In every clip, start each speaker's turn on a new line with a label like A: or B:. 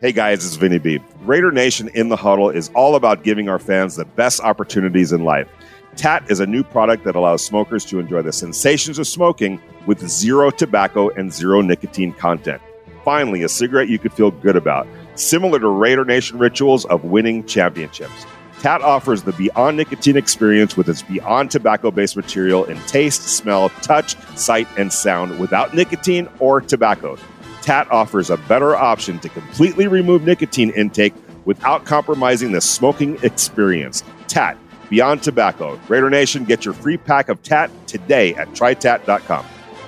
A: Hey guys, it's Vinny B. Raider Nation in the Huddle is all about giving our fans the best opportunities in life. TAT is a new product that allows smokers to enjoy the sensations of smoking with zero tobacco and zero nicotine content. Finally, a cigarette you could feel good about, similar to Raider Nation rituals of winning championships. TAT offers the Beyond Nicotine experience with its Beyond tobacco-based material in taste, smell, touch, sight, and sound without nicotine or tobacco. TAT offers a better option to completely remove nicotine intake without compromising the smoking experience. TAT, Beyond Tobacco. Raider Nation, get your free pack of TAT today at trytat.com.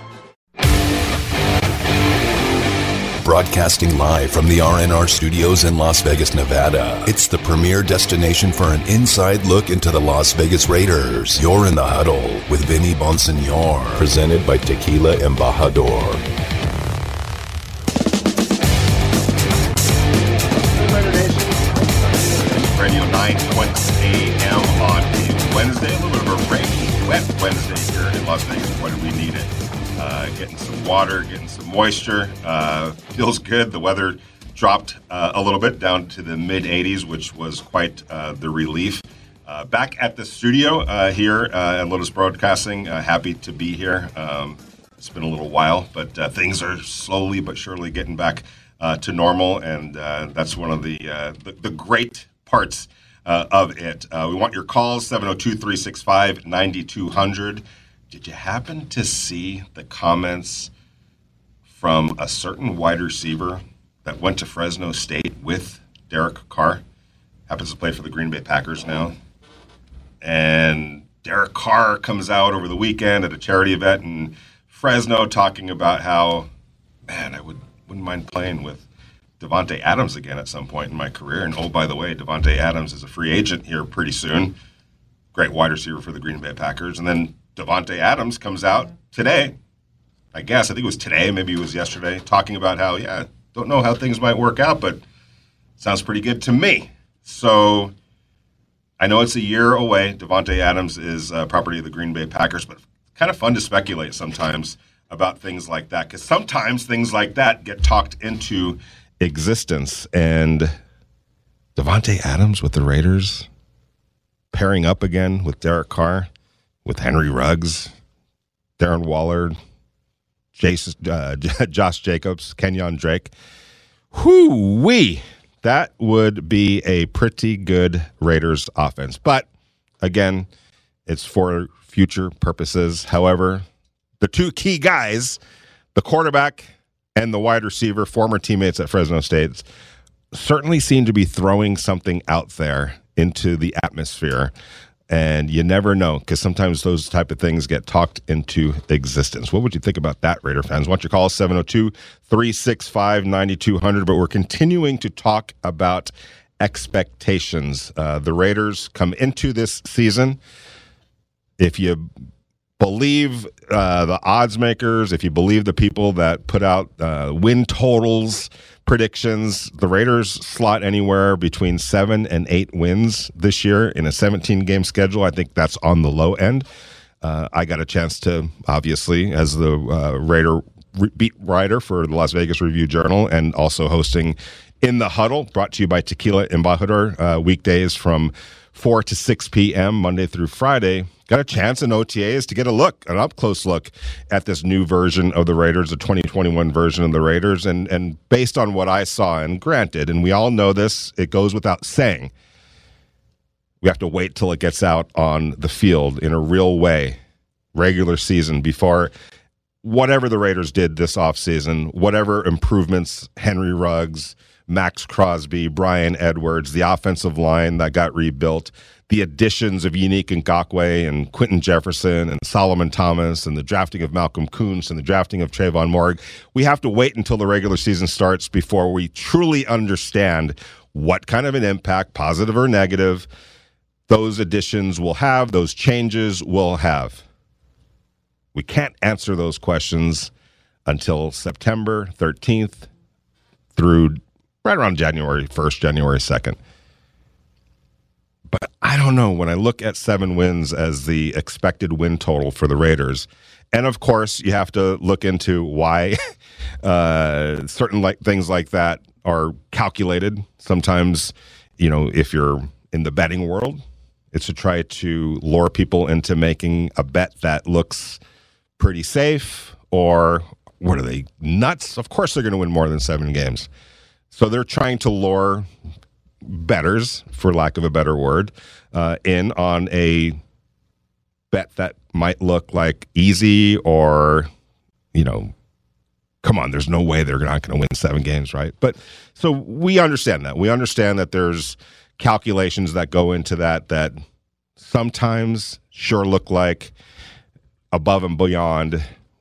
B: Broadcasting live from the RNR studios in Las Vegas, Nevada. It's the premier destination for an inside look into the Las Vegas Raiders. You're in the Huddle with Vinny Bonsignor. Presented by Tequila Embajador.
C: Radio 9:20 a.m. on a Wednesday. A little bit of a rainy, wet Wednesday here in Las Vegas. What do we need it? Getting some water, getting some moisture. Feels good. The weather dropped a little bit down to the mid-80s, which was quite the relief. Back at the studio here at Lotus Broadcasting. Happy to be here. It's been a little while, but things are slowly but surely getting back to normal, and that's one of the great parts of it. We want your calls, 702-365-9200. Did you happen to see the comments from a certain wide receiver that went to Fresno State with Derek Carr? Happens to play for the Green Bay Packers now. And Derek Carr comes out over the weekend at a charity event in Fresno talking about how, man, I wouldn't mind playing with Davante Adams again at some point in my career. And oh, by the way, Davante Adams is a free agent here pretty soon. Great wide receiver for the Green Bay Packers. And then Davante Adams comes out today, I think it was today, maybe it was yesterday, talking about how, don't know how things might work out, but sounds pretty good to me. So I know it's a year away. Davante Adams is property of the Green Bay Packers, but kind of fun to speculate sometimes about things like that, because sometimes things like that get talked into existence. And Davante Adams with the Raiders, pairing up again with Derek Carr, with Henry Ruggs, Darren Waller, Josh Jacobs, Kenyon Drake. Whoo-wee! That would be a pretty good Raiders offense. But, again, it's for future purposes. However, the two key guys, the quarterback and the wide receiver, former teammates at Fresno State, certainly seem to be throwing something out there into the atmosphere. And you never know, because sometimes those type of things get talked into existence. What would you think about that, Raider fans? Why don't you call 702-365-9200? But we're continuing to talk about expectations. The Raiders come into this season, if you believe the odds makers, if you believe the people that put out win totals, predictions, the Raiders slot anywhere between 7 and 8 wins this year in a 17-game schedule. I think that's on the low end. I got a chance to, obviously, as the Raider beat writer for the Las Vegas Review-Journal and also hosting In the Huddle, brought to you by Tequila Embajador, weekdays from 4 to 6 p.m., Monday through Friday. Got a chance in OTAs to get an up-close look at this new version of the Raiders, the 2021 version of the Raiders. And based on what I saw, and granted, and we all know this, it goes without saying, we have to wait till it gets out on the field in a real way, regular season, before whatever the Raiders did this offseason, whatever improvements, Henry Ruggs, Max Crosby, Brian Edwards, the offensive line that got rebuilt, the additions of Unique Ngakoue and Quentin Jefferson and Solomon Thomas and the drafting of Malcolm Kuntz and the drafting of Trayvon Moehrig. We have to wait until the regular season starts before we truly understand what kind of an impact, positive or negative, those additions will have, those changes will have. We can't answer those questions until September 13th through right around January 1st, January 2nd. But I don't know, when I look at 7 wins as the expected win total for the Raiders, and of course you have to look into why certain things like that are calculated. Sometimes, if you're in the betting world, it's to try to lure people into making a bet that looks pretty safe. Or what are they, nuts? Of course they're going to win more than 7 games. So they're trying to lure bettors, for lack of a better word, in on a bet that might look like easy or, come on, there's no way they're not going to win 7 games, right? But so we understand that. We understand that there's calculations that go into that sometimes sure look like above and beyond,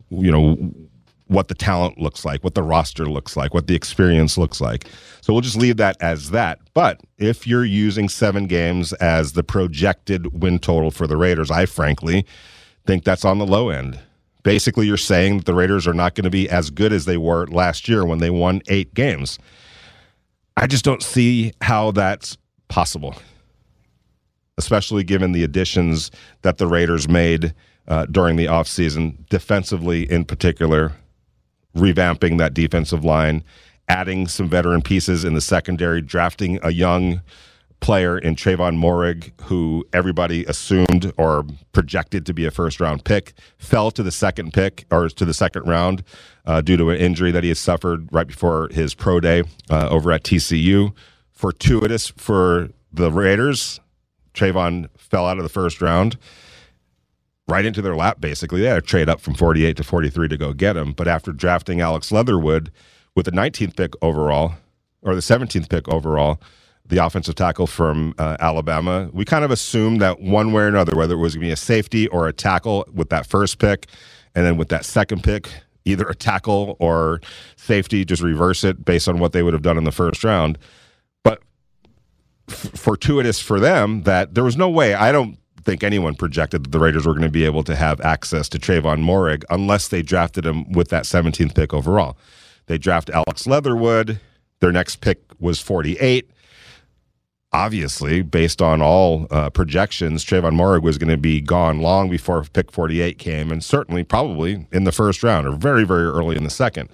C: what the talent looks like, what the roster looks like, what the experience looks like. So we'll just leave that as that. But if you're using 7 games as the projected win total for the Raiders, I frankly think that's on the low end. Basically, you're saying that the Raiders are not going to be as good as they were last year when they won 8 games. I just don't see how that's possible, especially given the additions that the Raiders made during the offseason, defensively in particular, revamping that defensive line, adding some veteran pieces in the secondary, drafting a young player in Trayvon Moehrig, who everybody assumed or projected to be a first-round pick, fell to the second pick or to the second round due to an injury that he has suffered right before his pro day over at TCU. Fortuitous for the Raiders, Trayvon fell out of the first round, right into their lap, basically. They had to trade up from 48 to 43 to go get him. But after drafting Alex Leatherwood with the 19th pick overall, or the 17th pick overall, the offensive tackle from Alabama, we kind of assumed that one way or another, whether it was going to be a safety or a tackle with that first pick, and then with that second pick, either a tackle or safety, just reverse it based on what they would have done in the first round. But fortuitous for them that there was no way, I don't think anyone projected that the Raiders were going to be able to have access to Trayvon Moehrig unless they drafted him with that 17th pick overall. They draft Alex Leatherwood. Their next pick was 48. Obviously, based on all projections, Trayvon Moehrig was going to be gone long before pick 48 came, and certainly probably in the first round or very, very early in the second.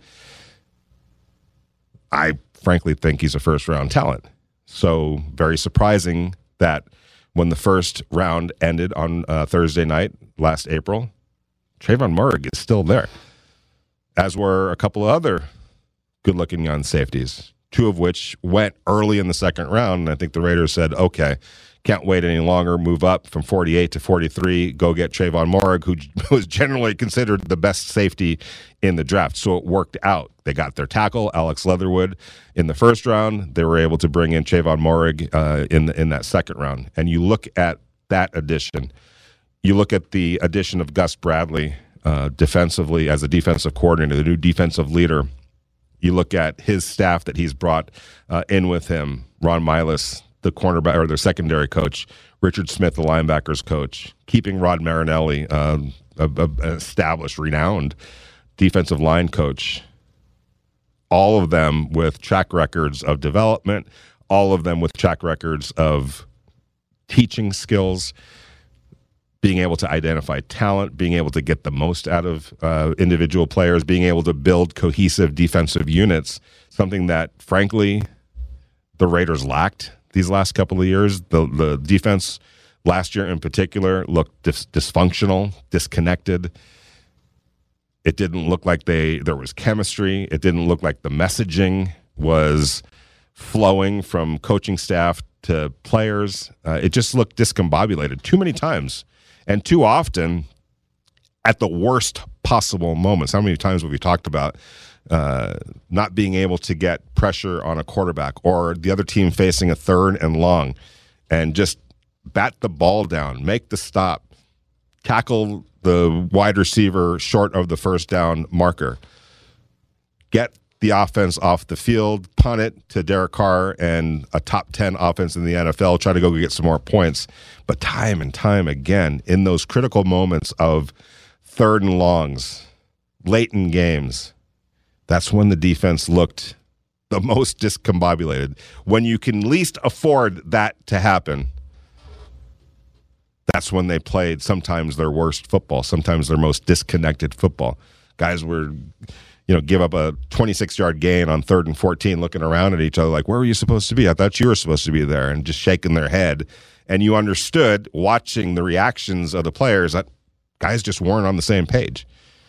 C: I frankly think he's a first-round talent. So very surprising that when the first round ended on Thursday night last April, Trayvon Moehrig is still there, as were a couple of other good-looking young safeties, 2 of which went early in the second round. And I think the Raiders said, okay, can't wait any longer, move up from 48 to 43, go get Trayvon Moehrig, who was generally considered the best safety in the draft. So it worked out. They got their tackle, Alex Leatherwood, in the first round. They were able to bring in Trayvon Moehrig in that second round. And you look at that addition. You look at the addition of Gus Bradley defensively as a defensive coordinator, the new defensive leader. You look at his staff that he's brought in with him, Ron Milas, the cornerback or their secondary coach, Richard Smith, the linebackers coach, keeping Rod Marinelli, an established, renowned defensive line coach. All of them with track records of development, all of them with track records of teaching skills, being able to identify talent, being able to get the most out of individual players, being able to build cohesive defensive units, something that, frankly, the Raiders lacked these last couple of years. The defense last year in particular looked dysfunctional, disconnected. It didn't look like there was chemistry. It didn't look like the messaging was flowing from coaching staff to players. It just looked discombobulated too many times. And too often at the worst possible moments. How many times have we talked about not being able to get pressure on a quarterback or the other team facing a third and long and just bat the ball down, make the stop, tackle the wide receiver short of the first down marker, get the offense off the field, punt it to Derek Carr and a top 10 offense in the NFL, try to go get some more points. But time and time again, in those critical moments of third and longs, late in games, that's when the defense looked the most discombobulated. When you can least afford that to happen, that's when they played sometimes their worst football, sometimes their most disconnected football. Guys were, give up a 26-yard gain on 3rd and 14, looking around at each other like, where were you supposed to be? I thought you were supposed to be there, and just shaking their head. And you understood, watching the reactions of the players, that guys just weren't on the same page.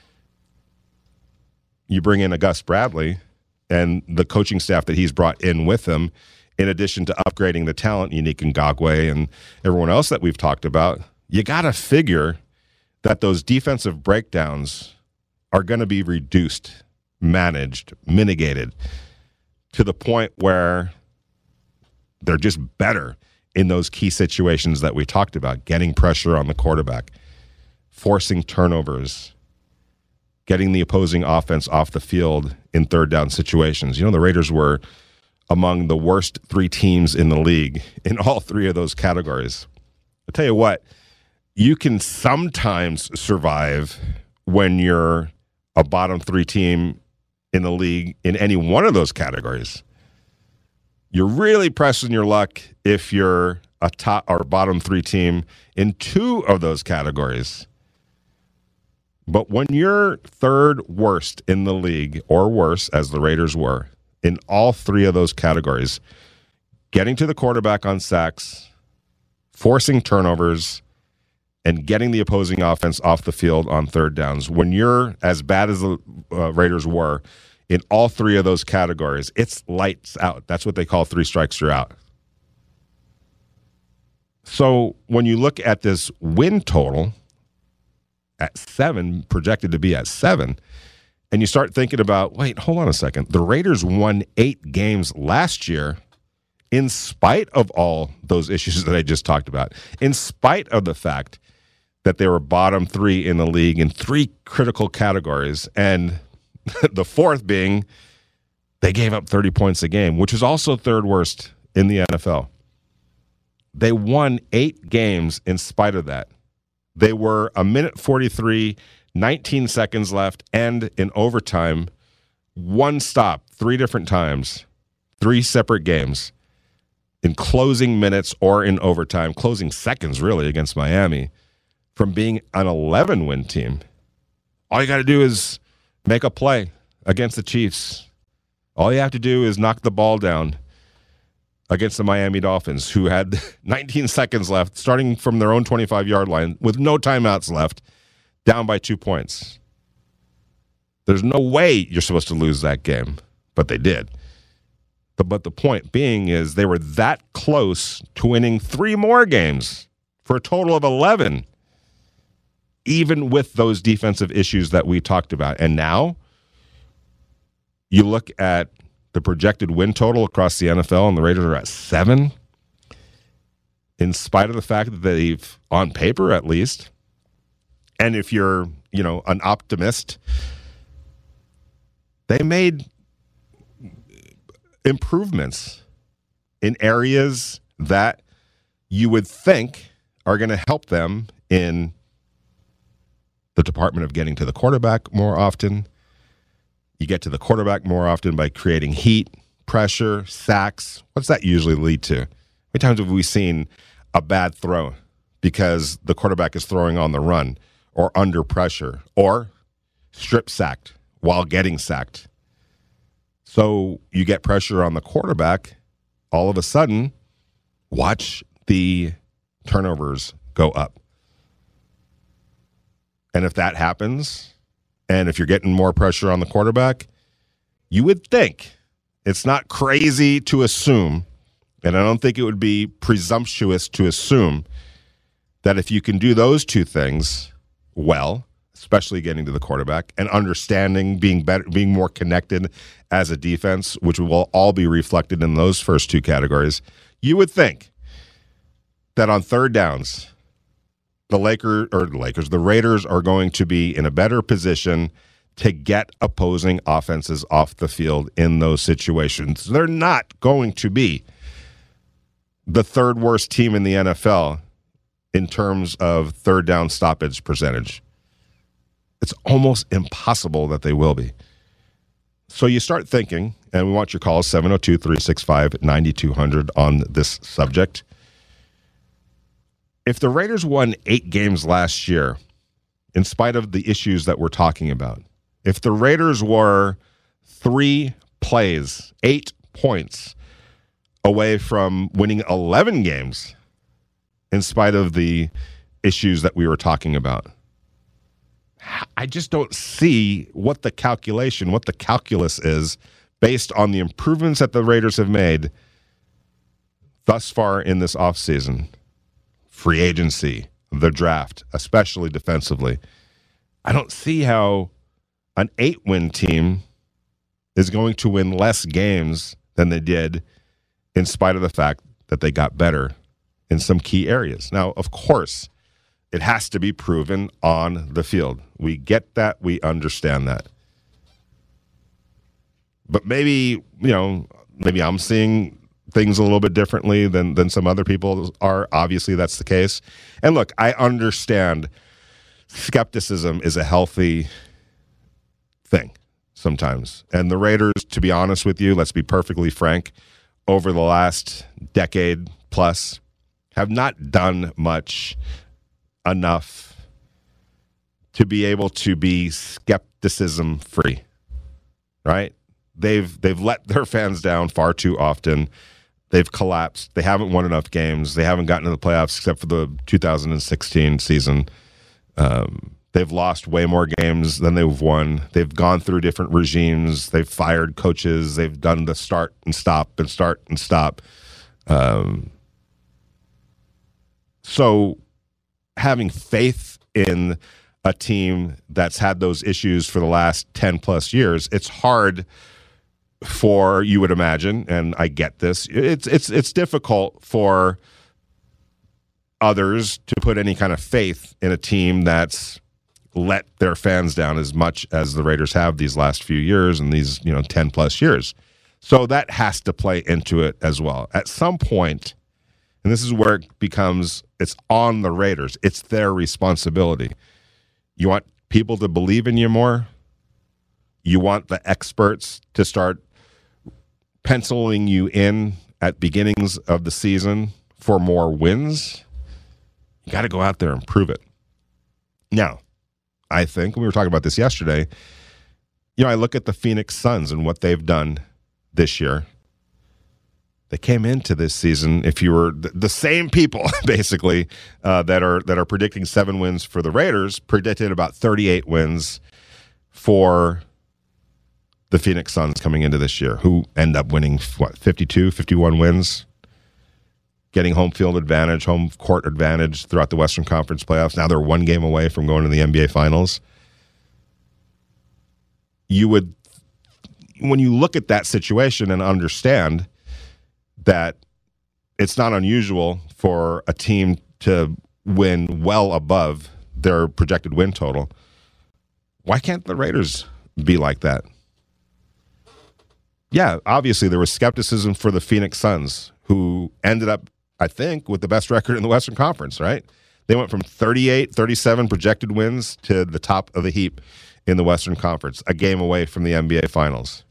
C: You bring in a Gus Bradley and the coaching staff that he's brought in with him, in addition to upgrading the talent, Yannick Ngakoue and everyone else that we've talked about, you got to figure that those defensive breakdowns are going to be reduced, managed, mitigated to the point where they're just better in those key situations that we talked about, getting pressure on the quarterback, forcing turnovers, getting the opposing offense off the field in 3rd down situations. The Raiders were among the worst 3 teams in the league in all 3 of those categories. I'll tell you what, you can sometimes survive when you're a bottom 3 team in the league in any one of those categories. You're really pressing your luck if you're a top or bottom 3 team in 2 of those categories. But when you're 3rd worst in the league, or worse, as the Raiders were, in all 3 of those categories, getting to the quarterback on sacks, forcing turnovers, and getting the opposing offense off the field on 3rd downs, when you're as bad as the Raiders were in all 3 of those categories, it's lights out. That's what they call 3 strikes, you're out. So when you look at this win total at 7, projected to be at 7, and you start thinking about, wait, hold on a second. The Raiders won 8 games last year in spite of all those issues that I just talked about, in spite of the fact that they were bottom 3 in the league in 3 critical categories, and the 4th being they gave up 30 points a game, which is also 3rd worst in the NFL. They won 8 games in spite of that. They were a minute 43, 19 seconds left, and in overtime, 1 stop 3 different times, 3 separate games, in closing minutes or in overtime, closing seconds really against Miami, from being an 11-win team. All you got to do is make a play against the Chiefs. All you have to do is knock the ball down against the Miami Dolphins, who had 19 seconds left, starting from their own 25-yard line with no timeouts left, down by 2 points. There's no way you're supposed to lose that game, but they did. But the point being is they were that close to winning 3 more games for a total of 11, even with those defensive issues that we talked about. And now you look at the projected win total across the NFL, and the Raiders are at 7, in spite of the fact that they've, on paper at least, and if you're, an optimist, they made improvements in areas that you would think are going to help them in the department of getting to the quarterback more often. You get to the quarterback more often by creating heat, pressure, sacks. What's that usually lead to? How many times have we seen a bad throw because the quarterback is throwing on the run or under pressure or strip sacked while getting sacked? So you get pressure on the quarterback, all of a sudden, watch the turnovers go up. And if that happens, and if you're getting more pressure on the quarterback, you would think, it's not crazy to assume, and I don't think it would be presumptuous to assume, that if you can do those 2 things well, especially getting to the quarterback and understanding, being better, being more connected as a defense, which will all be reflected in those first 2 categories, you would think that on 3rd downs, the Raiders are going to be in a better position to get opposing offenses off the field in those situations. They're not going to be the 3rd worst team in the NFL in terms of 3rd down stoppage percentage. It's almost impossible that they will be. So you start thinking, and we want your calls, 702-365-9200 on this subject. If the Raiders won 8 games last year, in spite of the issues that we're talking about, If the Raiders were 3 plays, 8 points away from winning 11 games, in spite of the issues that we were talking about, I just don't see what the calculus is based on the improvements that the Raiders have made thus far in this offseason. Free agency, the draft, especially defensively. I don't see how an 8-win team is going to win less games than they did in spite of the fact that they got better in some key areas. Now, of course, it has to be proven on the field. We get that. We understand that. But maybe I'm seeing things a little bit differently than some other people are. Obviously, that's the case. And look, I understand skepticism is a healthy thing sometimes. And the Raiders, to be honest with you, let's be perfectly frank, over the last decade plus, have not done much enough to be able to be skepticism free, right? They've let their fans down far too often. They've collapsed. They haven't won enough games. They haven't gotten to the playoffs except for the 2016 season. They've lost way more games than they've won. They've gone through different regimes. They've fired coaches. They've done the start and stop and start and stop. So having faith in a team that's had those issues for the last 10 plus years, it's hard for, you would imagine, and I get this, it's difficult for others to put any kind of faith in a team that's let their fans down as much as the Raiders have these last few years and these 10 plus years. So that has to play into it as well. At some point, and this is where it becomes, it's on the Raiders. It's their responsibility. You want people to believe in you more. You want the experts to start penciling you in at beginnings of the season for more wins. You got to go out there and prove it. Now, I think, we were talking about this yesterday, I look at the Phoenix Suns and what they've done this year. They came into this season, if you were the same people, basically, that are predicting 7 wins for the Raiders, predicted about 38 wins for the Phoenix Suns coming into this year, who end up winning, 52, 51 wins, getting home field advantage, home court advantage throughout the Western Conference playoffs. Now they're 1 game away from going to the NBA Finals. When you look at that situation and understand that it's not unusual for a team to win well above their projected win total, why can't the Raiders be like that? Yeah, obviously there was skepticism for the Phoenix Suns, who ended up, I think, with the best record in the Western Conference, right? They went from 38, 37 projected wins to the top of the heap in the Western Conference, a game away from the NBA Finals.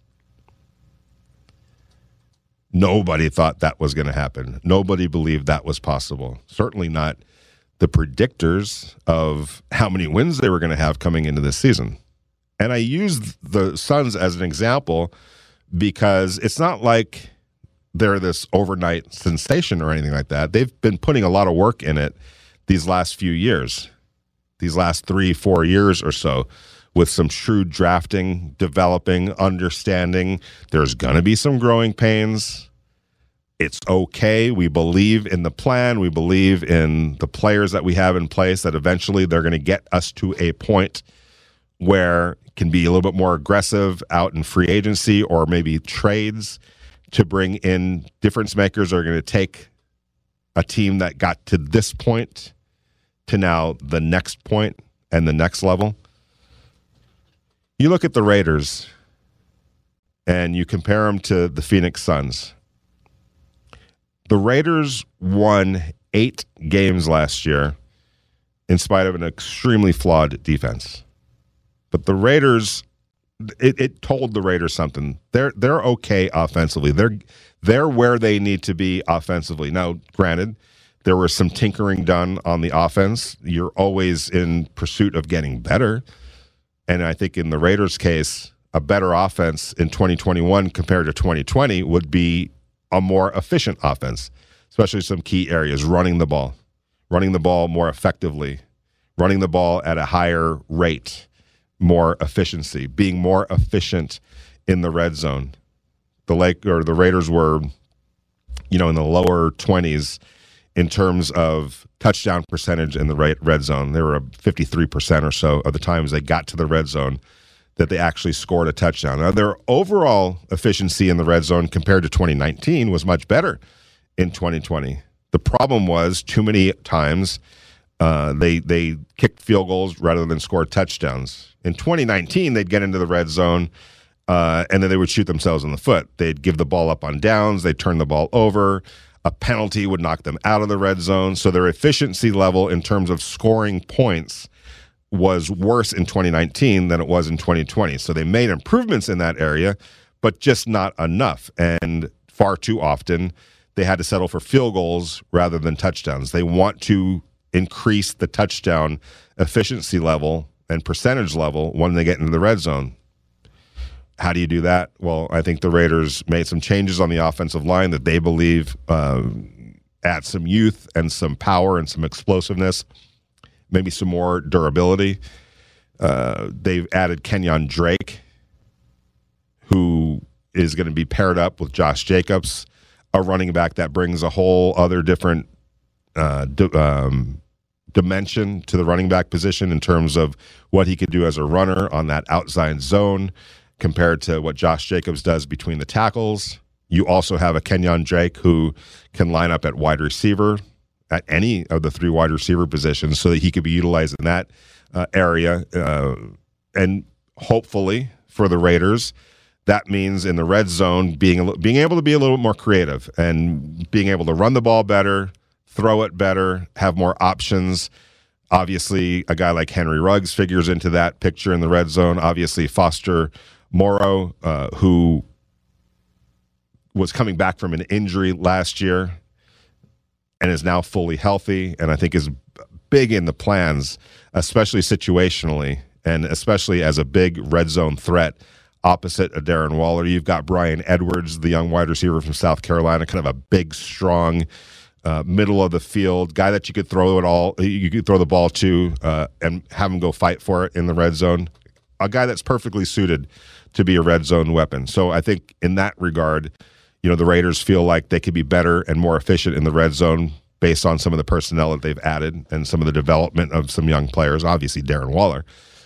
C: Nobody thought that was going to happen. Nobody believed that was possible. Certainly not the predictors of how many wins they were going to have coming into this season. And I use the Suns as an example because it's not like they're this overnight sensation or anything like that. They've been putting a lot of work in it these last few years, these last 3-4 years or so, with some shrewd drafting, developing, understanding. There's going to be some growing pains. It's okay. We believe in the plan. We believe in the players that we have in place, that eventually they're going to get us to a point where it can be a little bit more aggressive out in free agency or maybe trades to bring in difference makers that are going to take a team that got to this point to now the next point and the next level. You look at the Raiders and you compare them to the Phoenix Suns. The Raiders won 8 games last year in spite of an extremely flawed defense. But the Raiders, it told the Raiders something. They're okay offensively. They're where they need to be offensively. Now, granted, there was some tinkering done on the offense. You're always in pursuit of getting better. And I think in the Raiders' case, a better offense in 2021 compared to 2020 would be a more efficient offense, especially some key areas, running the ball more effectively, running the ball at a higher rate, more efficiency, being more efficient in the red zone. The Raiders were, in the lower 20s in terms of touchdown percentage in the red zone. They were 53% or so of the times they got to the red zone that they actually scored a touchdown. Now, their overall efficiency in the red zone compared to 2019 was much better in 2020. The problem was too many times they kicked field goals rather than score touchdowns. In 2019, they'd get into the red zone, and then they would shoot themselves in the foot. They'd give the ball up on downs. They'd turn the ball over. A penalty would knock them out of the red zone. So their efficiency level in terms of scoring points was worse in 2019 than it was in 2020. So they made improvements in that area, but just not enough. And far too often, they had to settle for field goals rather than touchdowns. They want to increase the touchdown efficiency level and percentage level when they get into the red zone. How do you do that? Well, I think the Raiders made some changes on the offensive line that they believe add some youth and some power and some explosiveness, maybe some more durability. They've added Kenyon Drake, who is going to be paired up with Josh Jacobs, a running back that brings a whole other different dimension to the running back position in terms of what he could do as a runner on that outside zone compared to what Josh Jacobs does between the tackles. You also have a Kenyon Drake who can line up at wide receiver at any of the three wide receiver positions so that he could be utilized in that area. And hopefully for the Raiders, that means in the red zone being able to be a little more creative and being able to run the ball better, throw it better, have more options. Obviously, a guy like Henry Ruggs figures into that picture in the red zone. Obviously, Foster Moreau, who was coming back from an injury last year and is now fully healthy, and I think is big in the plans, especially situationally, and especially as a big red zone threat opposite of Darren Waller. You've got Brian Edwards, the young wide receiver from South Carolina, kind of a big, strong, middle of the field guy that you could throw the ball to and have him go fight for it in the red zone. A guy that's perfectly suited to be a red zone weapon. So I think in that regard, the Raiders feel like they could be better and more efficient in the red zone based on some of the personnel that they've added and some of the development of some young players. Obviously, Darren Waller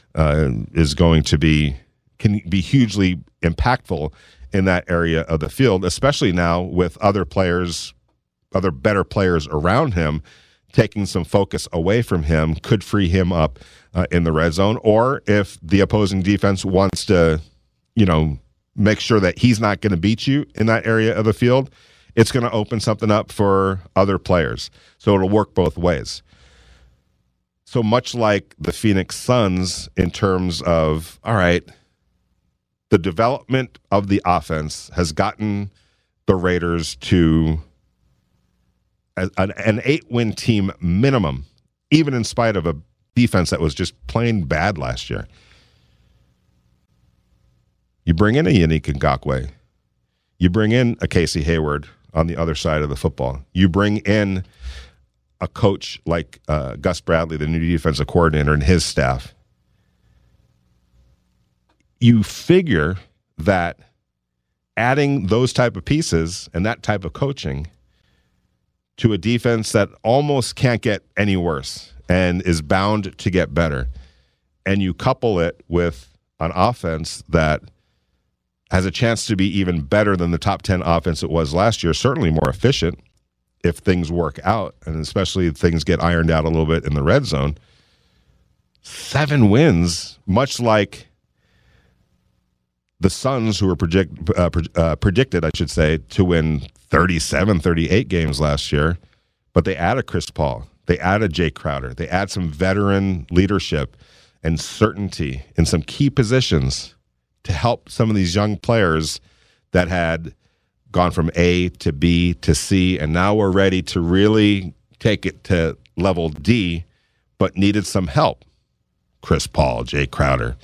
C: can be hugely impactful in that area of the field, especially now with other better players around him taking some focus away from him, could free him up in the red zone. Or if the opposing defense wants to, make sure that he's not going to beat you in that area of the field, it's going to open something up for other players. So it'll work both ways. So much like the Phoenix Suns in terms of, all right, the development of the offense has gotten the Raiders to an 8-win team minimum, even in spite of a defense that was just plain bad last year. You bring in a Yannick Ngakoue. You bring in a Casey Hayward on the other side of the football. You bring in a coach like Gus Bradley, the new defensive coordinator, and his staff. You figure that adding those type of pieces and that type of coaching to a defense that almost can't get any worse and is bound to get better, and you couple it with an offense that has a chance to be even better than the top 10 offense it was last year, certainly more efficient if things work out, and especially if things get ironed out a little bit in the red zone. 7 wins, much like the Suns, who were predicted, I should say, to win 37, 38 games last year, but they added Chris Paul. They added Jay Crowder. They add some veteran leadership and certainty in some key positions to help some of these young players that had gone from A to B to C, and now we're ready to really take it to level D, but needed some help. Chris Paul, Jay Crowder,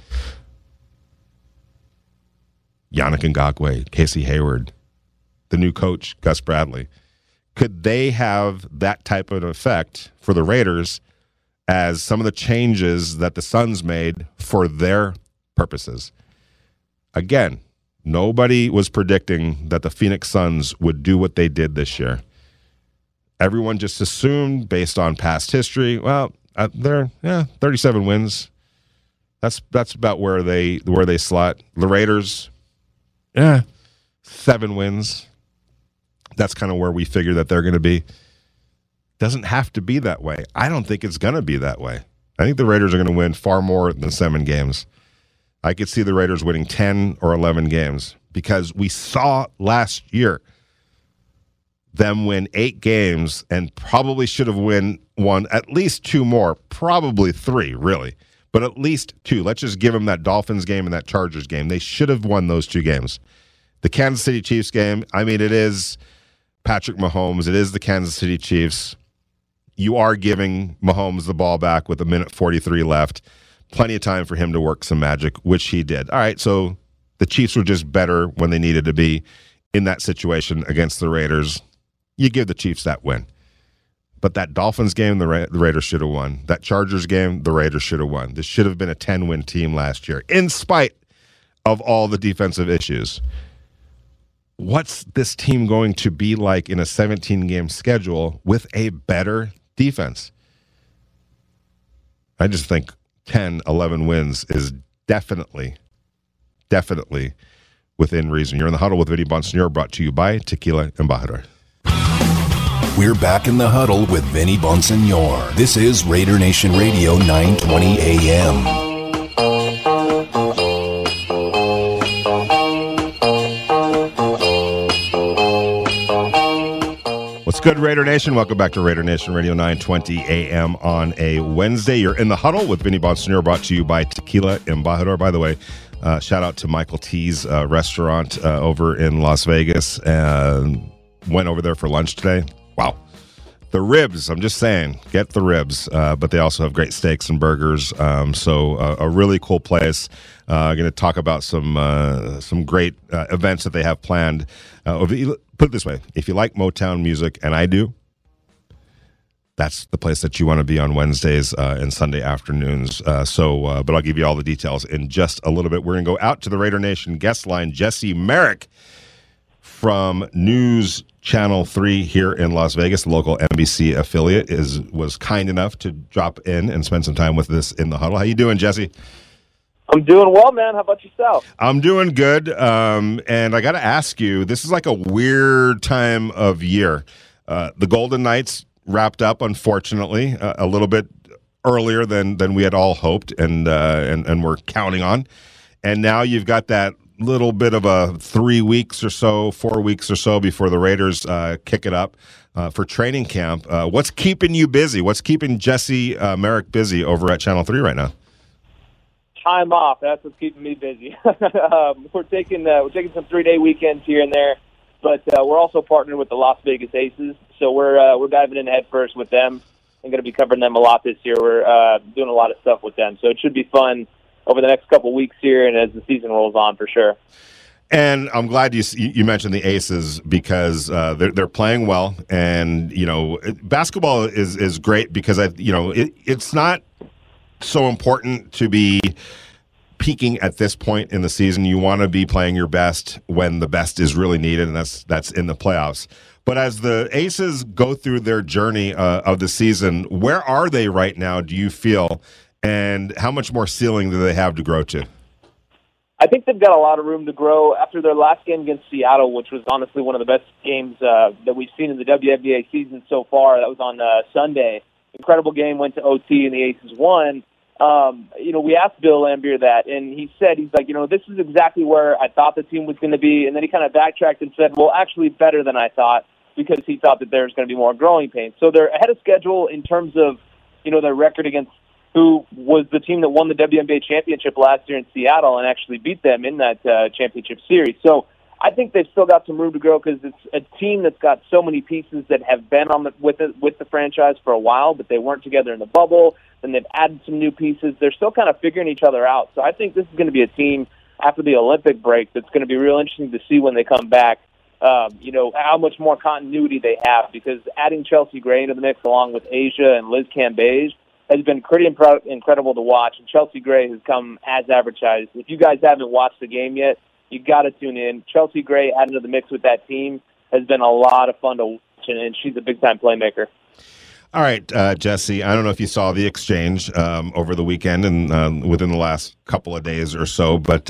C: Yannick Ngakoue, Casey Hayward, the new coach, Gus Bradley. Could they have that type of effect for the Raiders as some of the changes that the Suns made for their purposes? Again, nobody was predicting that the Phoenix Suns would do what they did this year. Everyone just assumed, based on past history, well, they're 37 wins. That's about where they slot. The Raiders, 7 wins. That's kind of where we figure that they're going to be. Doesn't have to be that way. I don't think it's going to be that way. I think the Raiders are going to win far more than 7 games. I could see the Raiders winning 10 or 11 games because we saw last year them win 8 games and probably should have won at least 2 more, probably 3, really, but at least 2. Let's just give them that Dolphins game and that Chargers game. They should have won those 2 games. The Kansas City Chiefs game, I mean, it is Patrick Mahomes. It is the Kansas City Chiefs. You are giving Mahomes the ball back with 1:43 left. Plenty of time for him to work some magic, which he did. All right, so the Chiefs were just better when they needed to be in that situation against the Raiders. You give the Chiefs that win. But that Dolphins game, the Raiders should have won. That Chargers game, the Raiders should have won. This should have been a 10-win team last year, in spite of all the defensive issues. What's this team going to be like in a 17-game schedule with a better defense? I just think 10, 11 wins is definitely within reason. You're in the Huddle with Vinny Bonsignor, brought to you by Tequila Embajador.
B: We're back in the Huddle with Vinny Bonsignor. This is Raider Nation Radio 920 AM.
C: What's good, Raider Nation? Welcome back to Raider Nation Radio 920 AM on a Wednesday. You're in the Huddle with Vinny Bonsignor, brought to you by Tequila Embajador. By the way, shout out to Michael T's restaurant over in Las Vegas. Went over there for lunch today. Wow. The ribs, I'm just saying, get the ribs. But they also have great steaks and burgers. So a really cool place. Going to talk about some great events that they have planned. Put it this way, if you like Motown music, and I do, that's the place that you want to be on Wednesdays and Sunday afternoons. But I'll give you all the details in just a little bit. We're going to go out to the Raider Nation guest line. Jesse Merrick from News Channel 3 here in Las Vegas, the local NBC affiliate, was kind enough to drop in and spend some time with us in the Huddle. How you doing, Jesse?
D: I'm doing well, man. How about yourself?
C: I'm doing good. And I got to ask you, this is like a weird time of year. The Golden Knights wrapped up, unfortunately, a little bit earlier than we had all hoped and were counting on. And now you've got that little bit of a 3 weeks or so, 4 weeks or so before the Raiders kick it up for training camp. What's keeping you busy? What's keeping Jesse Merrick busy over at Channel 3 right now?
D: Time off. That's what's keeping me busy. We're taking some 3-day weekends here and there, but we're also partnered with the Las Vegas Aces, so we're diving in head first with them. I'm going to be covering them a lot this year. We're doing a lot of stuff with them, so it should be fun over the next couple of weeks here and as the season rolls on, for sure.
C: And I'm glad you mentioned the Aces because they're playing well, and basketball is great because it's not so important to be peaking at this point in the season. You want to be playing your best when the best is really needed, and that's in the playoffs. But as the Aces go through their journey of the season, where are they right now, do you feel, and how much more ceiling do they have to grow to?
D: I think they've got a lot of room to grow after their last game against Seattle, which was honestly one of the best games that we've seen in the WNBA season so far. That was on Sunday. Incredible game, went to OT, and the Aces won. We asked Bill Laimbeer that, and he said, this is exactly where I thought the team was going to be. And then he kind of backtracked and said, well, actually better than I thought, because he thought that there was going to be more growing pains. So they're ahead of schedule in terms of, their record against who was the team that won the WNBA championship last year in Seattle and actually beat them in that championship series. So I think they've still got some room to grow because it's a team that's got so many pieces that have been on with the franchise for a while, but they weren't together in the bubble. Then they've added some new pieces. They're still kind of figuring each other out. So I think this is going to be a team after the Olympic break that's going to be real interesting to see when they come back. How much more continuity they have, because adding Chelsea Gray into the mix along with Asia and Liz Cambage has been pretty incredible to watch. And Chelsea Gray has come as advertised. If you guys haven't watched the game yet, you got to tune in. Chelsea Gray added to the mix with that team has been a lot of fun to watch, and she's a big-time playmaker.
C: All right, Jesse, I don't know if you saw the exchange over the weekend and within the last couple of days or so, but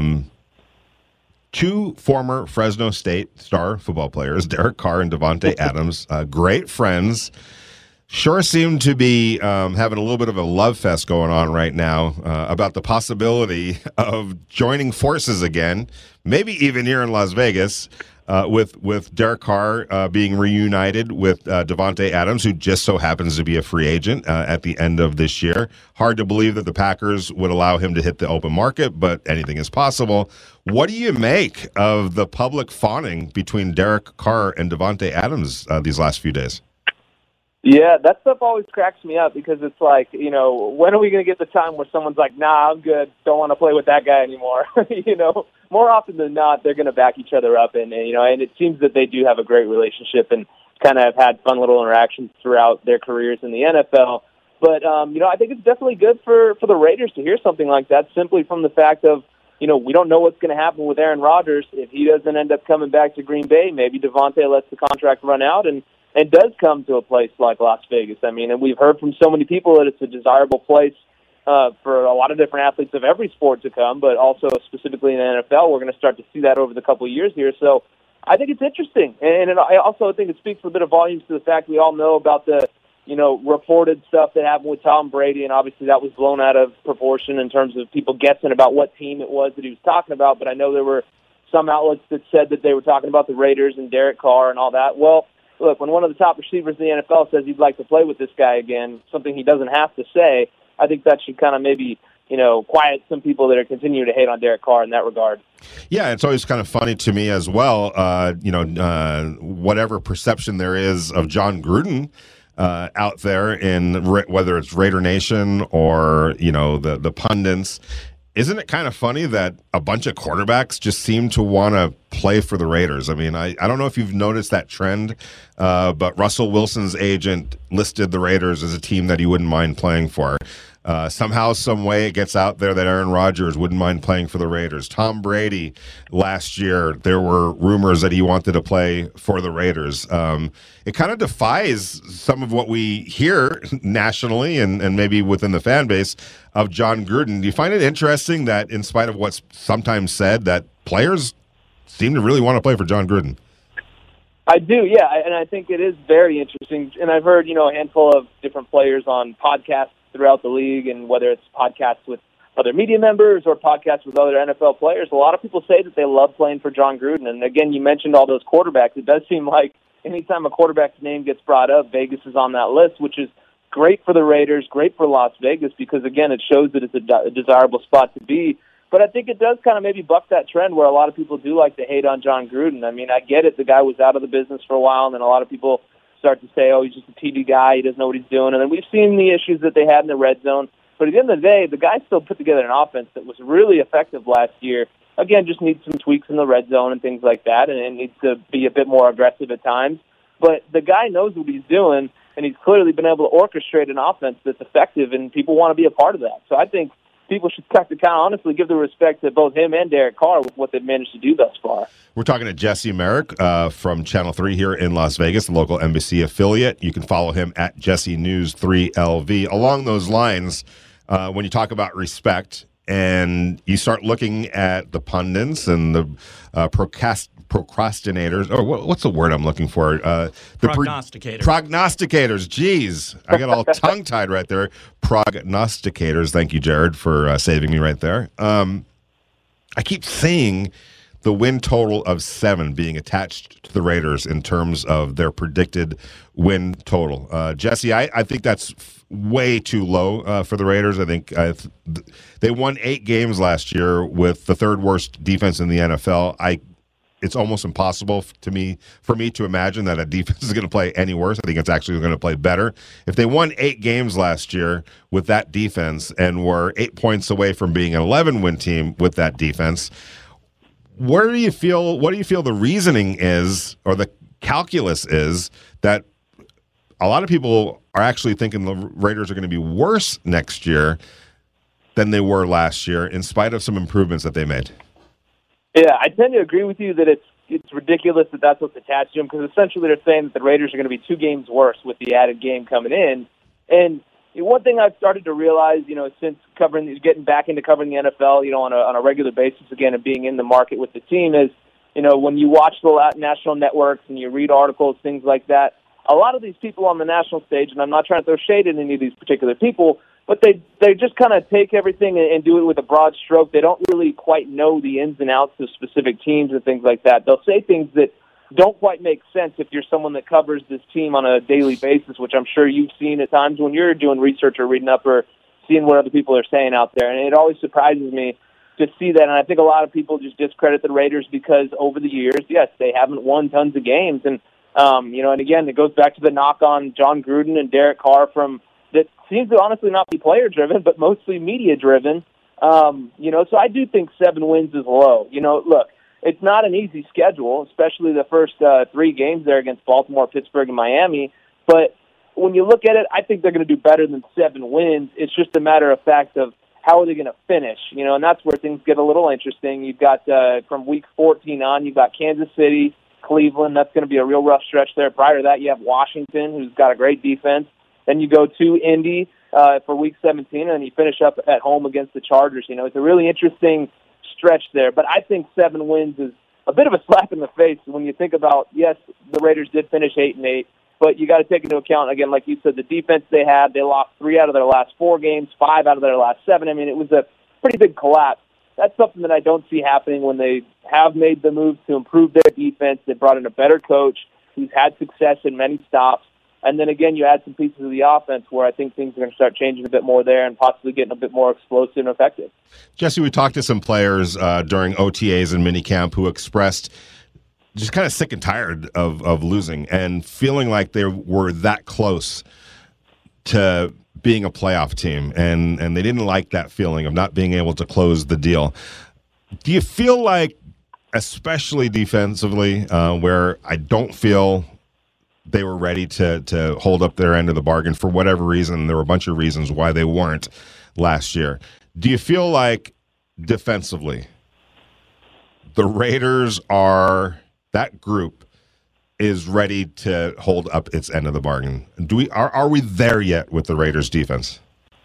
C: two former Fresno State star football players, Derek Carr and Davante Adams, great friends, sure seem to be having a little bit of a love fest going on right now about the possibility of joining forces again, maybe even here in Las Vegas, with Derek Carr being reunited with Davante Adams, who just so happens to be a free agent at the end of this year. Hard to believe that the Packers would allow him to hit the open market, but anything is possible. What do you make of the public fawning between Derek Carr and Davante Adams these last few days?
D: Yeah, that stuff always cracks me up because it's like, when are we going to get the time where someone's like, nah, I'm good, don't want to play with that guy anymore? More often than not, they're going to back each other up, and it seems that they do have a great relationship and kind of have had fun little interactions throughout their careers in the NFL. But, I think it's definitely good for the Raiders to hear something like that simply from the fact of, we don't know what's going to happen with Aaron Rodgers. If he doesn't end up coming back to Green Bay, maybe Davante lets the contract run out and does come to a place like Las Vegas. I mean, and we've heard from so many people that it's a desirable place for a lot of different athletes of every sport to come, but also specifically in the NFL, we're going to start to see that over the couple of years here. So I think it's interesting. And I also think it speaks a bit of volumes to the fact we all know about the, reported stuff that happened with Tom Brady, and obviously that was blown out of proportion in terms of people guessing about what team it was that he was talking about. But I know there were some outlets that said that they were talking about the Raiders and Derek Carr and all that. Well, look, when one of the top receivers in the NFL says he'd like to play with this guy again, something he doesn't have to say, I think that should kind of maybe, quiet some people that are continuing to hate on Derek Carr in that regard.
C: Yeah, it's always kind of funny to me as well, whatever perception there is of John Gruden out there in whether it's Raider Nation or, the pundits. Isn't it kind of funny that a bunch of quarterbacks just seem to want to play for the Raiders? I mean, I don't know if you've noticed that trend, but Russell Wilson's agent listed the Raiders as a team that he wouldn't mind playing for. Somehow, some way, it gets out there that Aaron Rodgers wouldn't mind playing for the Raiders. Tom Brady, last year, there were rumors that he wanted to play for the Raiders. It kind of defies some of what we hear nationally and maybe within the fan base of John Gruden. Do you find it interesting that, in spite of what's sometimes said, that players seem to really want to play for John Gruden?
D: I do, yeah, and I think it is very interesting. And I've heard, a handful of different players on podcasts throughout the league, and whether it's podcasts with other media members or podcasts with other NFL players, a lot of people say that they love playing for John Gruden. And again, you mentioned all those quarterbacks. It does seem like anytime a quarterback's name gets brought up, Vegas is on that list, which is great for the Raiders, great for Las Vegas, because again, it shows that it's a desirable spot to be. But I think it does kind of maybe buck that trend where a lot of people do like to hate on John Gruden. I mean, I get it. The guy was out of the business for a while, and then a lot of people start to say, oh, he's just a TV guy, he doesn't know what he's doing. And then we've seen the issues that they had in the red zone. But at the end of the day, the guy still put together an offense that was really effective last year. Again, just needs some tweaks in the red zone and things like that, and it needs to be a bit more aggressive at times. But the guy knows what he's doing, and he's clearly been able to orchestrate an offense that's effective, and people want to be a part of that. So I think people should have to kind of honestly give the respect to both him and Derek Carr with what they've managed to do thus far.
C: We're talking to Jesse Merrick from Channel 3 here in Las Vegas, the local NBC affiliate. You can follow him at Jesse News 3LV. Along those lines, when you talk about respect and you start looking at the pundits and the procrastinators, or what's the word I'm looking for?
E: Prognosticators.
C: Prognosticators. Jeez, I got all tongue-tied right there. Prognosticators. Thank you, Jared, for saving me right there. I keep seeing the win total of 7 being attached to the Raiders in terms of their predicted win total. Jesse, I think that's way too low for the Raiders. I think they won 8 games last year with the third worst defense in the NFL. it's almost impossible for me to imagine that a defense is going to play any worse. I think it's actually going to play better. If they won 8 games last year with that defense and were 8 points away from being an 11-win team with that defense, what do you feel the reasoning is, or the calculus is, that a lot of people are actually thinking the Raiders are going to be worse next year than they were last year, in spite of some improvements that they made?
D: Yeah, I tend to agree with you that it's ridiculous that that's what's attached to them, because essentially they're saying that the Raiders are going to be 2 games worse with the added game coming in. And one thing I've started to realize, since getting back into covering the NFL, on a regular basis again, and being in the market with the team is, when you watch the national networks and you read articles, things like that, a lot of these people on the national stage, and I'm not trying to throw shade at any of these particular people, but they just kind of take everything and do it with a broad stroke. They don't really quite know the ins and outs of specific teams and things like that. They'll say things that don't quite make sense if you're someone that covers this team on a daily basis, which I'm sure you've seen at times when you're doing research or reading up or seeing what other people are saying out there. And it always surprises me to see that. And I think a lot of people just discredit the Raiders because over the years, yes, they haven't won tons of games. And, and again, it goes back to the knock on John Gruden and Derek Carr that seems to honestly not be player-driven, but mostly media-driven. So I do think 7 wins is low. Look, it's not an easy schedule, especially the first 3 games there against Baltimore, Pittsburgh, and Miami. But when you look at it, I think they're going to do better than 7 wins. It's just a matter of fact of how are they going to finish, and that's where things get a little interesting. You've got, from week 14 on, you've got Kansas City, Cleveland. That's going to be a real rough stretch there. Prior to that, you have Washington, who's got a great defense. Then you go to Indy for week 17, and then you finish up at home against the Chargers. It's a really interesting stretch there. But I think 7 wins is a bit of a slap in the face when you think about, yes, the Raiders did finish 8-8, but you got to take into account, again, like you said, the defense they had. They lost 3 out of their last 4 games, 5 out of their last 7. I mean, it was a pretty big collapse. That's something that I don't see happening when they have made the moves to improve their defense. They brought in a better coach who's had success in many stops. And then, again, you add some pieces of the offense where I think things are going to start changing a bit more there and possibly getting a bit more explosive and effective.
C: Jesse, we talked to some players during OTAs and minicamp who expressed just kind of sick and tired of losing and feeling like they were that close to being a playoff team, and they didn't like that feeling of not being able to close the deal. Do you feel like, especially defensively, where I don't feel they were ready to hold up their end of the bargain for whatever reason? There were a bunch of reasons why they weren't last year. Do you feel like defensively the Raiders that group is ready to hold up its end of the bargain? Are we there yet with the Raiders defense?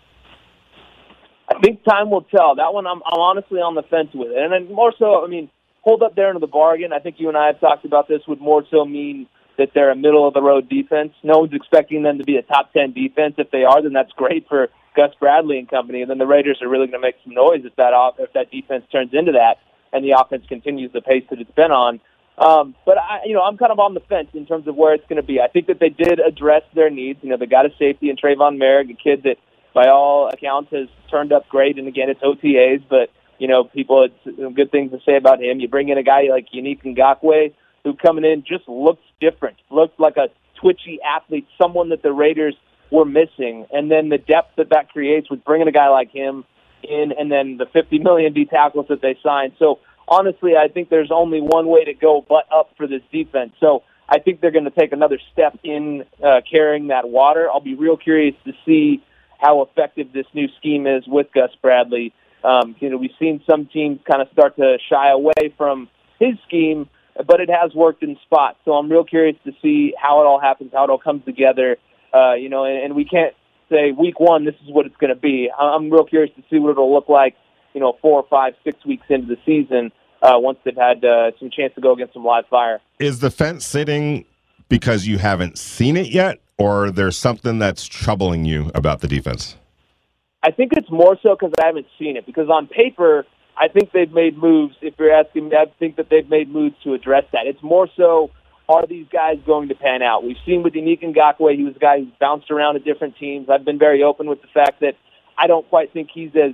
D: I think time will tell. That one I'm honestly on the fence with it. And then more so, hold up their end of the bargain. I think you and I have talked about this, would more so mean that they're a middle-of-the-road defense. No one's expecting them to be a top 10 defense. If they are, then that's great for Gus Bradley and company. And then the Raiders are really going to make some noise if that defense turns into that and the offense continues the pace that it's been on. But I'm kind of on the fence in terms of where it's going to be. I think that they did address their needs. They got a safety in Trayvon Merrick, a kid that, by all accounts, has turned up great. And again, it's OTAs, but people had good things to say about him. You bring in a guy like Yannick Ngakoue, who coming in just looks different, looked like a twitchy athlete, someone that the Raiders were missing. And then the depth that creates with bringing a guy like him in, and then the $50 million D tackles that they signed. So honestly, I think there's only one way to go but up for this defense. So I think they're going to take another step in carrying that water. I'll be real curious to see how effective this new scheme is with Gus Bradley. We've seen some teams kind of start to shy away from his scheme, but it has worked in spots. So I'm real curious to see how it all happens, how it all comes together. And we can't say week 1, this is what it's going to be. I'm real curious to see what it'll look like, 4, 5, 6 weeks into the season once they've had some chance to go against some live fire.
C: Is the fence sitting because you haven't seen it yet, or there's something that's troubling you about the defense?
D: I think it's more so because I haven't seen it. Because on paper, I think they've made moves. If you're asking me, I think that they've made moves to address that. It's more so, are these guys going to pan out? We've seen with Yannick Ngakoue, he was a guy who's bounced around at different teams. I've been very open with the fact that I don't quite think he's as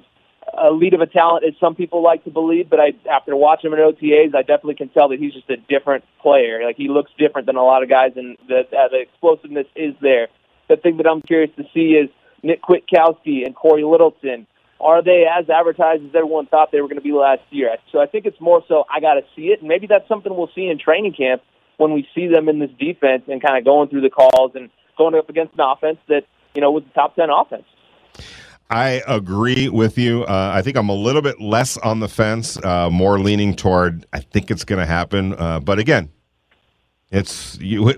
D: elite of a talent as some people like to believe, but after watching him in OTAs, I definitely can tell that he's just a different player. Like, he looks different than a lot of guys, and the explosiveness is there. The thing that I'm curious to see is Nick Kwiatkowski and Corey Littleton. Are they as advertised as everyone thought they were going to be last year? So I think it's more so I got to see it, and maybe that's something we'll see in training camp when we see them in this defense and kind of going through the calls and going up against an offense that, was the top 10 offense.
C: I agree with you. I think I'm a little bit less on the fence, more leaning toward I think it's going to happen. But again, it's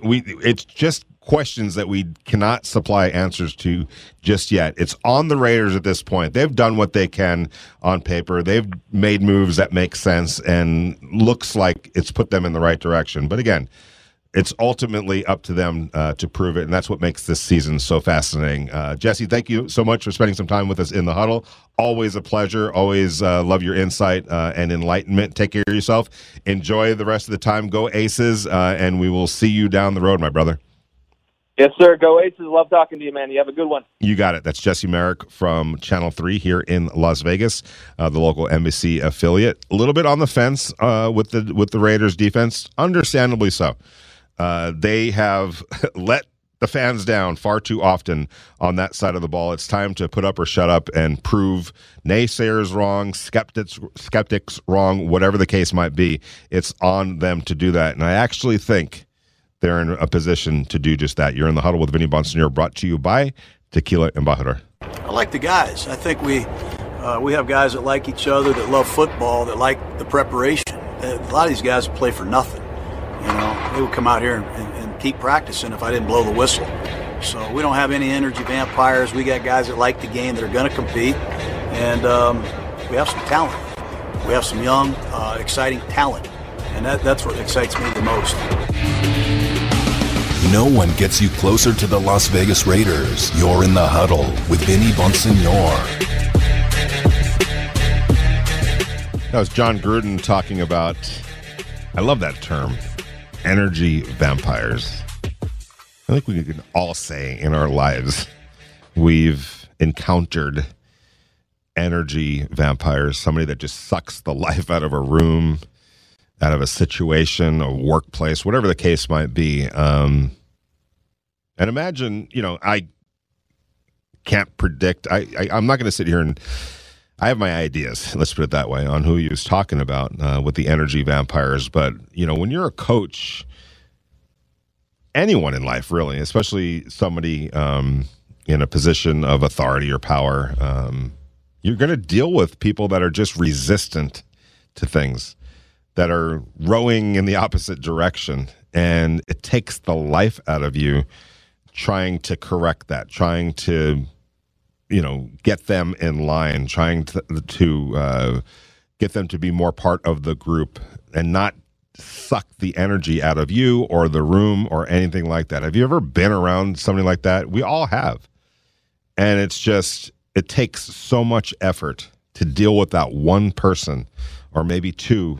C: just questions that we cannot supply answers to just yet. It's on the Raiders at this point. They've done what they can on paper. They've made moves that make sense and looks like it's put them in the right direction. But again, it's ultimately up to them to prove it, and that's what makes this season so fascinating. Jesse, thank you so much for spending some time with us in the huddle. Always a pleasure. Always love your insight and enlightenment. Take care of yourself. Enjoy the rest of the time. Go Aces, and we will see you down the road, my brother.
D: Yes, sir. Go Aces. Love talking to you, man. You have a good one.
C: You got it. That's Jesse Merrick from Channel 3 here in Las Vegas, the local NBC affiliate. A little bit on the fence with the Raiders defense, understandably so. They have let the fans down far too often on that side of the ball. It's time to put up or shut up and prove naysayers wrong, skeptics wrong, whatever the case might be. It's on them to do that. And I actually think they're in a position to do just that. You're in the huddle with Vinny Bonsignore, brought to you by Tequila Embajador.
E: I like the guys. I think we have guys that like each other, that love football, that like the preparation. A lot of these guys play for nothing. They would come out here and keep practicing if I didn't blow the whistle. So we don't have any energy vampires. We got guys that like the game, that are going to compete. And we have some talent. We have some young, exciting talent. And that's what excites me the most.
B: No one gets you closer to the Las Vegas Raiders. You're in the huddle with Vinny Bonsignore.
C: That was John Gruden talking about, I love that term, energy vampires. I think we can all say in our lives we've encountered energy vampires, somebody that just sucks the life out of a room, out of a situation, a workplace, whatever the case might be. And imagine, I can't predict. I'm not going to sit here and I have my ideas, let's put it that way, on who he was talking about with the energy vampires. But, when you're a coach, anyone in life, really, especially somebody in a position of authority or power, you're going to deal with people that are just resistant to things, that are rowing in the opposite direction. And it takes the life out of you trying to correct that, trying to get them in line, trying to get them to be more part of the group and not suck the energy out of you or the room or anything like that. Have you ever been around somebody like that? We all have. And it takes so much effort to deal with that one person or maybe two,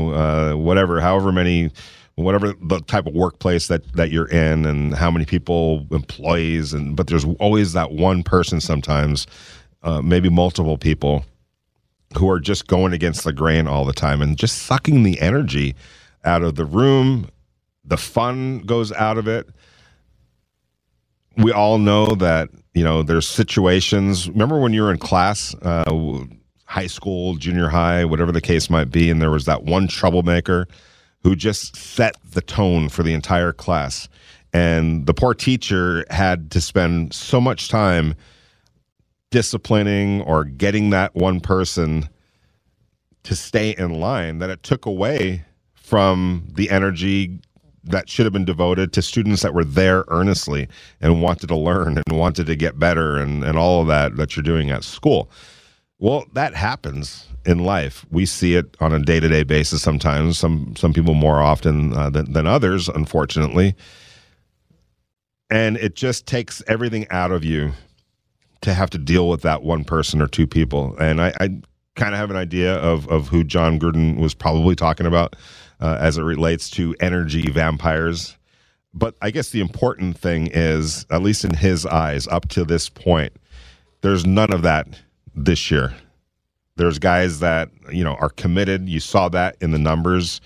C: whatever the type of workplace that you're in and how many people, employees, but there's always that one person sometimes, maybe multiple people who are just going against the grain all the time and just sucking the energy out of the room. The fun goes out of it. We all know that, there's situations. Remember when you were in class, high school, junior high, whatever the case might be, and there was that one troublemaker who just set the tone for the entire class. And the poor teacher had to spend so much time disciplining or getting that one person to stay in line that it took away from the energy that should have been devoted to students that were there earnestly and wanted to learn and wanted to get better and all of that you're doing at school. Well, that happens in life. We see it on a day-to-day basis sometimes, some people more often than others, unfortunately. And it just takes everything out of you to have to deal with that one person or two people. And I kind of have an idea of who John Gruden was probably talking about as it relates to energy vampires. But I guess the important thing is, at least in his eyes, up to this point, there's none of that this year. There's guys that, are committed. You saw that in the numbers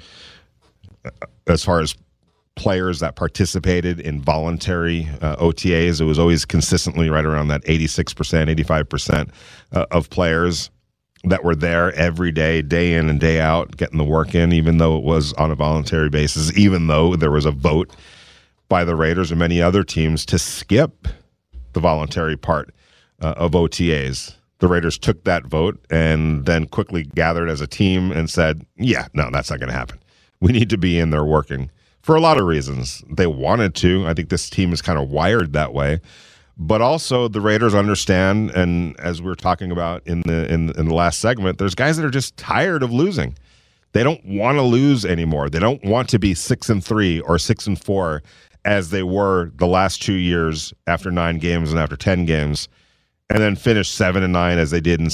C: as far as players that participated in voluntary OTAs. It was always consistently right around that 86%, 85% of players that were there every day, day in and day out, getting the work in, even though it was on a voluntary basis, even though there was a vote by the Raiders and many other teams to skip the voluntary part of OTAs. The Raiders took that vote and then quickly gathered as a team and said, yeah, no, that's not going to happen. We need to be in there working. For a lot of reasons. They wanted to. I think this team is kind of wired that way. But also the Raiders understand, and as we were talking about in the last segment, there's guys that are just tired of losing. They don't want to lose anymore. They don't want to be 6-3 or 6-4 as they were the last 2 years after 9 games and after 10 games, and then finish 7-9 as they did in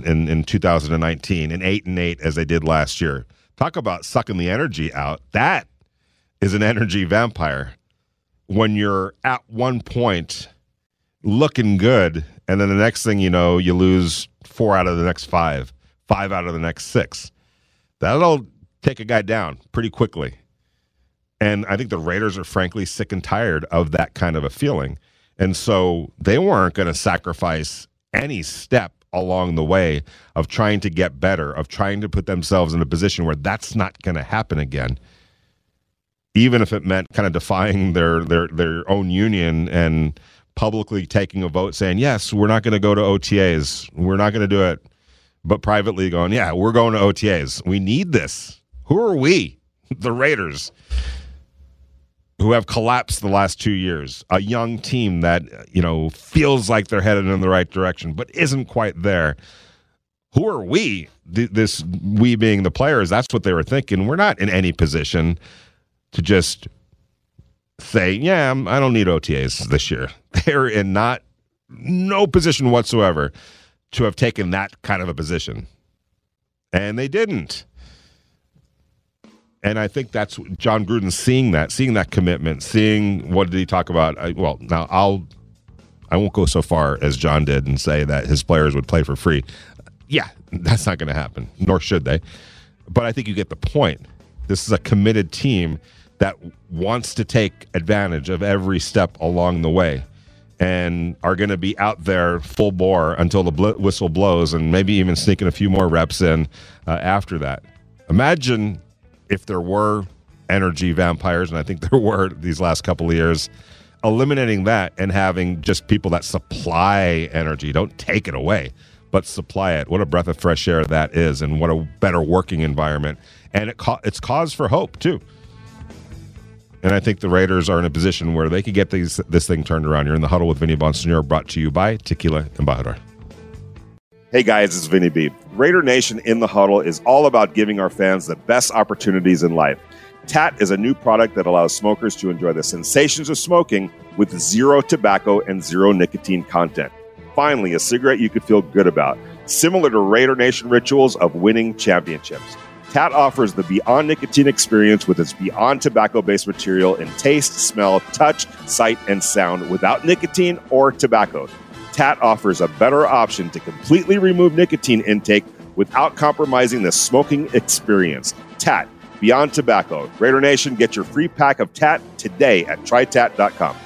C: 2019 and 8-8 as they did last year. Talk about sucking the energy out. That is an energy vampire. When you're at one point looking good, and then the next thing you know, you lose 4 out of the next 5 out of the next 6. That'll take a guy down pretty quickly. And I think the Raiders are frankly sick and tired of that kind of a feeling. And so they weren't going to sacrifice any step along the way of trying to get better, of trying to put themselves in a position where that's not going to happen again. Even if it meant kind of defying their own union and publicly taking a vote saying, yes, we're not going to go to OTAs. We're not going to do it. But privately going, yeah, we're going to OTAs. We need this. Who are we? The Raiders, who have collapsed the last 2 years. A young team that, feels like they're headed in the right direction, but isn't quite there. Who are we? This we being the players, that's what they were thinking. We're not in any position to just say, yeah, I don't need OTAs this year. They're in no position whatsoever to have taken that kind of a position. And they didn't. And I think that's John Gruden seeing that commitment, seeing what did he talk about? I won't go so far as John did and say that his players would play for free. Yeah, that's not going to happen, nor should they. But I think you get the point. This is a committed team that wants to take advantage of every step along the way and are going to be out there full bore until the whistle blows and maybe even sneaking a few more reps in after that. Imagine if there were energy vampires, and I think there were these last couple of years, eliminating that and having just people that supply energy. Don't take it away, but supply it. What a breath of fresh air that is, and what a better working environment. And it's cause for hope, too. And I think the Raiders are in a position where they could get this thing turned around. You're in the Huddle with Vinny Bonsignor, brought to you by Tequila Embajador.
A: Hey guys, it's Vinny B. Raider Nation in the Huddle is all about giving our fans the best opportunities in life. TAT is a new product that allows smokers to enjoy the sensations of smoking with zero tobacco and zero nicotine content. Finally, a cigarette you could feel good about, similar to Raider Nation rituals of winning championships. TAT offers the Beyond Nicotine experience with its Beyond tobacco-based material in taste, smell, touch, sight, and sound without nicotine or tobacco. TAT offers a better option to completely remove nicotine intake without compromising the smoking experience. TAT, Beyond Tobacco. Raider Nation, get your free pack of TAT today at trytat.com.